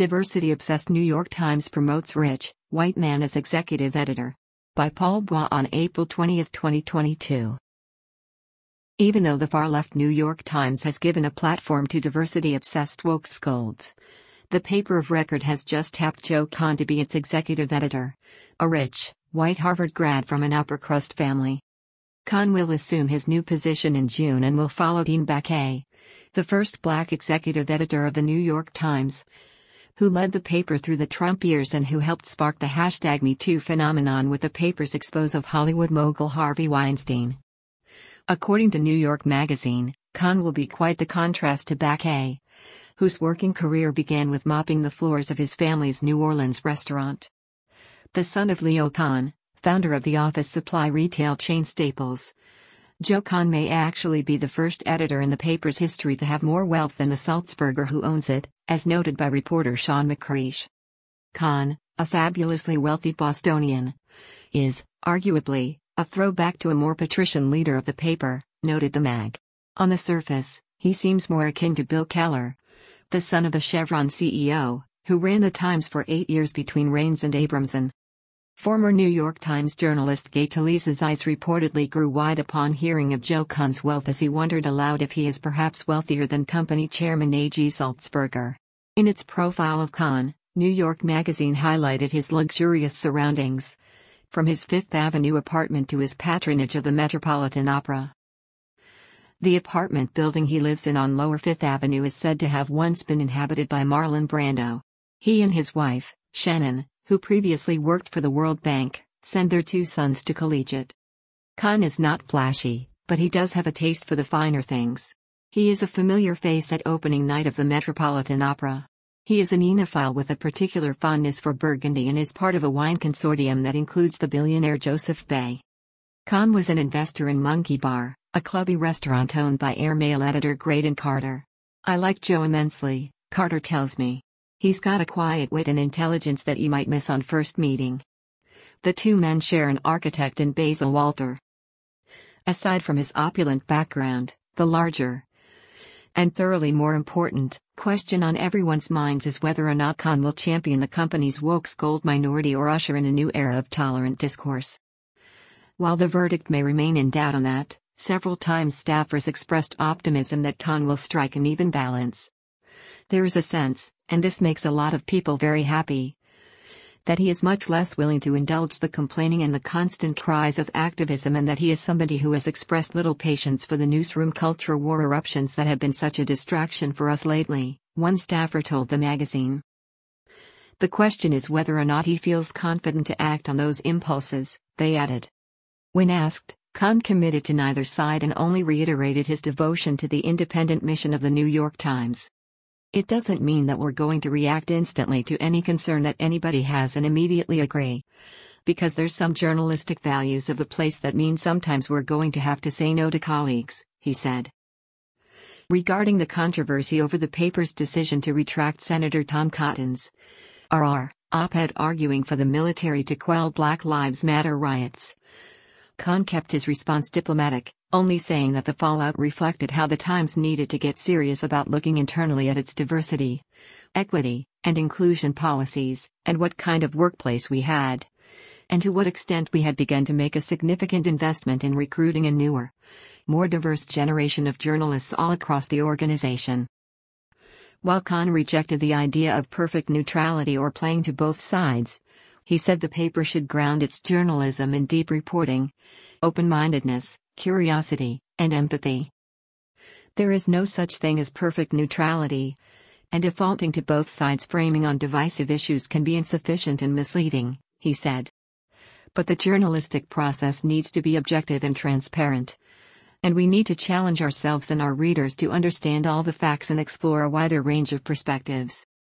Diversity-obsessed New York Times promotes rich, white man as executive editor. By Paul Bois on April 20, 2022. Even though the far-left New York Times has given a platform to diversity-obsessed woke scolds, the paper of record has just tapped Joe Kahn to be its executive editor, a rich, white Harvard grad from an upper-crust family. Kahn will assume his new position in June and will follow Dean Baquet, the first black executive editor of the New York Times, who led the paper through the Trump years and who helped spark the #MeToo phenomenon with the paper's expose of Hollywood mogul Harvey Weinstein. According to New York Magazine, Kahn will be quite the contrast to Baquet, whose working career began with mopping the floors of his family's New Orleans restaurant. The son of Leo Kahn, founder of the office supply retail chain Staples, Joe Kahn may actually be the first editor in the paper's history to have more wealth than the Sulzberger who owns it, as noted by reporter Sean McCreish. Kahn, a fabulously wealthy Bostonian, is, arguably, a throwback to a more patrician leader of the paper, noted the mag. On the surface, he seems more akin to Bill Keller, the son of the Chevron CEO, who ran the Times for 8 years between Raines and Abramson. Former New York Times journalist Gay Talese's eyes reportedly grew wide upon hearing of Joe Kahn's wealth as he wondered aloud if he is perhaps wealthier than company chairman A.G. Sulzberger. In its profile of Kahn, New York Magazine highlighted his luxurious surroundings, from his Fifth Avenue apartment to his patronage of the Metropolitan Opera. The apartment building he lives in on Lower Fifth Avenue is said to have once been inhabited by Marlon Brando. He and his wife, Shannon, who previously worked for the World Bank, send their 2 sons to collegiate. Kahn is not flashy, but he does have a taste for the finer things. He is a familiar face at opening night of the Metropolitan Opera. He is an enophile with a particular fondness for Burgundy and is part of a wine consortium that includes the billionaire Joseph Bay. Kahn was an investor in Monkey Bar, a clubby restaurant owned by Airmail editor Graydon Carter. "I like Joe immensely," Carter tells me. "He's got a quiet wit and intelligence that you might miss on first meeting." The 2 men share an architect in Basil Walter. Aside from his opulent background, the larger, and thoroughly more important, question on everyone's minds is whether or not Kahn will champion the company's woke scold minority or usher in a new era of tolerant discourse. While the verdict may remain in doubt on that, several Times staffers expressed optimism that Kahn will strike an even balance. There is a sense, and this makes a lot of people very happy, that he is much less willing to indulge the complaining and the constant cries of activism, and that he is somebody who has expressed little patience for the newsroom culture war eruptions that have been such a distraction for us lately, one staffer told the magazine. The question is whether or not he feels confident to act on those impulses, they added. When asked, Kahn committed to neither side and only reiterated his devotion to the independent mission of the New York Times. "It doesn't mean that we're going to react instantly to any concern that anybody has and immediately agree. Because there's some journalistic values of the place that mean sometimes we're going to have to say no to colleagues," he said. Regarding the controversy over the paper's decision to retract Senator Tom Cotton's RR op-ed arguing for the military to quell Black Lives Matter riots, Kahn kept his response diplomatic, only saying that the fallout reflected how the Times needed to get serious about looking internally at its diversity, equity, and inclusion policies, and what kind of workplace we had, and to what extent we had begun to make a significant investment in recruiting a newer, more diverse generation of journalists all across the organization. While Kahn rejected the idea of perfect neutrality or playing to both sides, he said the paper should ground its journalism in deep reporting, open-mindedness, curiosity, and empathy. There is no such thing as perfect neutrality, and defaulting to both sides' framing on divisive issues can be insufficient and misleading, he said. But the journalistic process needs to be objective and transparent, and we need to challenge ourselves and our readers to understand all the facts and explore a wider range of perspectives.